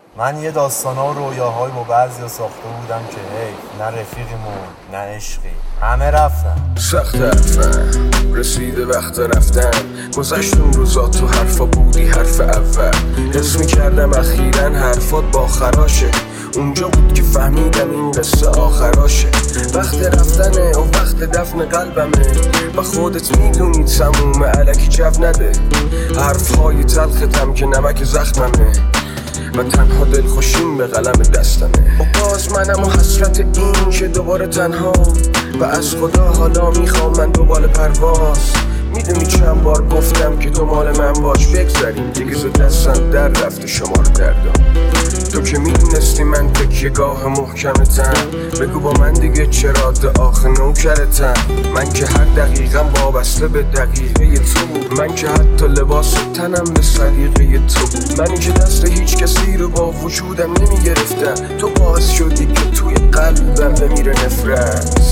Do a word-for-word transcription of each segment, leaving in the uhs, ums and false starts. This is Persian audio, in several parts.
من یه داستانا و رویاهای با بعضی ها ساخته بودم که هی نه رفیقیمون نه عشقی همه رفتن. سخت حرفم رسیده وقت رفتن، گذشت اون روزا تو حرفا بودی حرف اول. حس میکردم اخیراً حرفات با خراشه، اونجا بود که فهمیدم این قصه آخراشه. وقت رفتنه و وقت دفن قلبمه، و خودت میدونی تموم علکی جو نده. حرفهای تلختم که نمک زخممه، من تنها دل خوشیم به قلم دستمه. و باز منم و حسرت این که دوباره تنها، و از خدا حالا میخوام من دوباره پرواز. میدونی چند بار گفتم که تو مال من باش، بگذاریم دیگه زود دستم در رفته شمار دردم. تو که میدونستی من تکیه گاه محکمتم، بگو با من دیگه چرا ده آخه نوکرتم. من که هر دقیقم وابسته به دقیقه تو بود، من که حتی لباس تنم به سلیقه تو بود. منی که دست هیچ کسی رو با وجودم نمیگرفتم، تو باعث شدی که توی قلبم بمیره نفرت.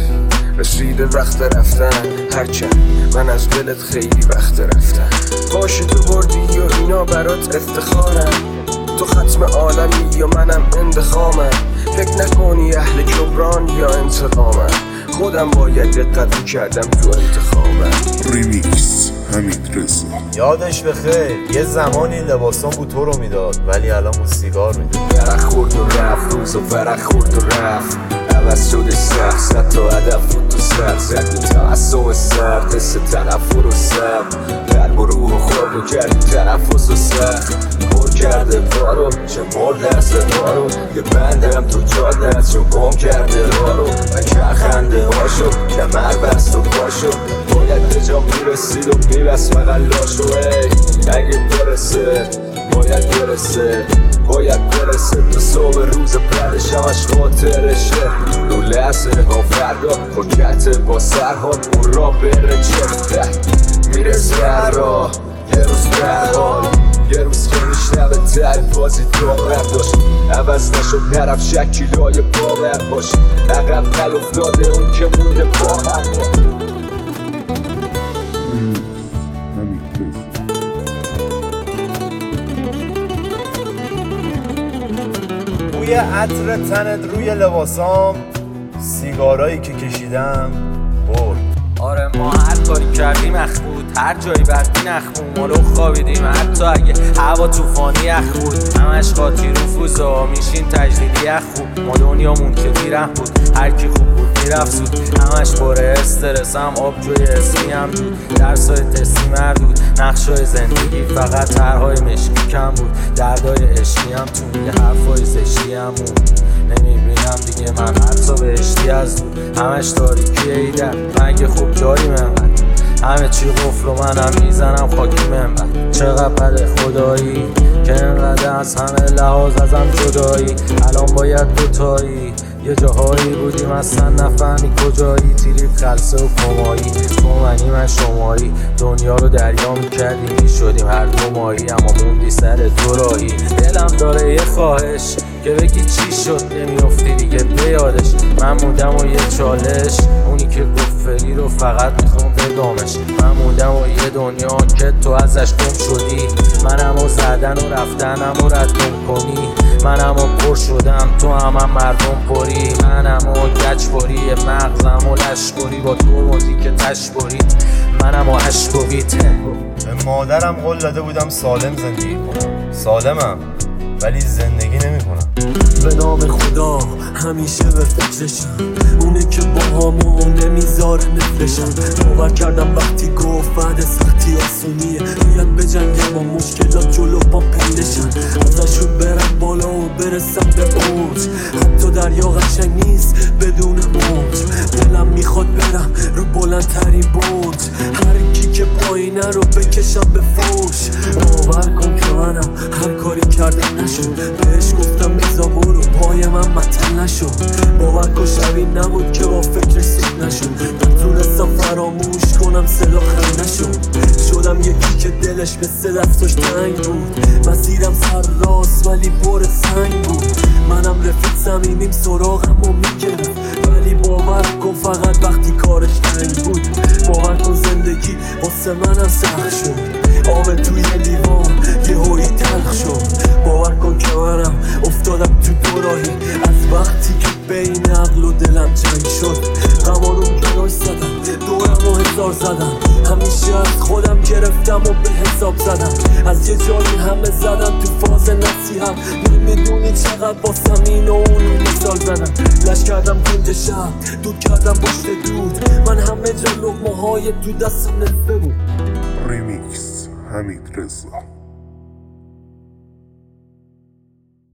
رسیده وقت رفتن، هرچند من از دلت خیلی وقت رفتم. باشه تو بردی و اینا برات افتخارم، تو ختم عالمی یا منم اندخامم. فکر نکنی اهل جبران یا انتقامم، خودم باید دقت میکردم تو انتخابم. ریمیکس حمید رضا. یادش بخیر یه زمانی لباسان بود تو رو میداد، ولی الان بود سیگار میداد. ورق خورد و رفت روز و ورق خورد و رفت، عوض شده سخت زد تا هدف بود تو سر زد تو تعصب سرد، حس تنفر و سر قلب و روح و خورد و کردی تنفس و سخت. پر کرده بارو چه مرد از دارو، یه بندم تو جاده از چون گم کرده رارو. و کرخنده هاشو کمر بست و پاشو، باید به جا میرسید و میبست فقط لاشو. ای اگه برسه باید برسه باید برسه تا صبح روز بعدش همش خاطرشه. رو لحظه ها فردا پرکت با سرحال اون را بره چه میرسه هر راه یه روز به حال، یه روز که میشنوه تر بازی داور داشت. عوض نشد نرف شکیلای باور باش، عقب نل افتاده اون که مونده با هم. روی عطر تنت روی لباسام، سیگارایی که کشیدم برد. آره ما هر کاری کردیم اخ بود، هر جایی بردی نخمون مالو خوابیدیم. حتی اگه هوا توفانی اخ بود، همش قاطی رفوزا میشین تجدیدی اخ بود. ما دنیامون که بیره بود، هر کی خوب بود میرفت زود. همش باره استرسم آبجوی اسمی هم بود، درسای تستی مردود، نقشای زندگی فقط طرحهای مشکی کم بود. دردای عشقی هم تو یه حرفای زشتی همون نمیبینم دیگه من حتی بهشتی از دور. همش تاریکی ایدر مگه خوب داری منقدر، همه چی قفل و منم میزنم خاکی منبر. چقدر بده خدایی که انقدر از همه لحاظ ازم جدایی. الان باید دوتایی یه جاهایی بودیم اصلا نفهمی کجایی. تیریت خلصه و کمایی، تو منی من شمایی. دنیا رو دریا میکردیم میشدیم هر دو مایی، اما موندی سر دورایی. دلم داره یه خواهش که بگی چی شد نمیافتی دیگه به یادش. من موندم و یه چالش، اونی که گفت فری رو فقط میخوام بدامش. من موندم و یه دنیا که تو ازش گم شدی. منم و زدن و رفتنم و رد کنی، منم و پر شدم تو هم, هم مردم پری. منم و گچباری مغزم و لشکری، با ترمزی که تشبری منم و عشقویت. به مادرم قول داده بودم سالم زندگی کنم، سالمم ولی زندگی نمی کنم. به نام خدا همیشه به فکرشم، اونه که با همون نمیذاره نفرشم. باور کردم وقتی گفت بعد سختی آسونیه، باید به جنگم با مشکلات جلو با پندشم. ازشون برم بالا و برسم به اوج، حتی دریا قشنگ نیست بدون موج. دلم میخواد برم رو بلندترین برج، هر کی که پایینه رو بکشم به فوش. باور کن که منم هر کاری کردم نشد، بهش گفتم بزا برو پای من مطل نشد. باور کن شبی نبود که با فکرش سود نشد، نتونستم فراموش کنم صدا خم نشد. شدم یکی که دلش مثل دستاش تنگ بود، مسیرم سر راست ولی پر سنگ بود. منم رفیق صمیمیم سراغم و میگرفت، ولی باور کن فقط وقتی کارش تنگ بود. باور کن زندگی واسه منم سخت شد، آب توی لیوان یه هوی تلخ شد. باور کن که منم هزار زدم، همیشه از خودم گرفتم و به حساب زدم. از یه جایی همه زدم تو فاز نصیحت، نمیدونی چقدر واسم این و اونو مثال زدم. لش کردم کنج شب، دود کردم پشت دود، من همه جا لقمه های تو دستم نفه بود. ریمیکس حمید رضا.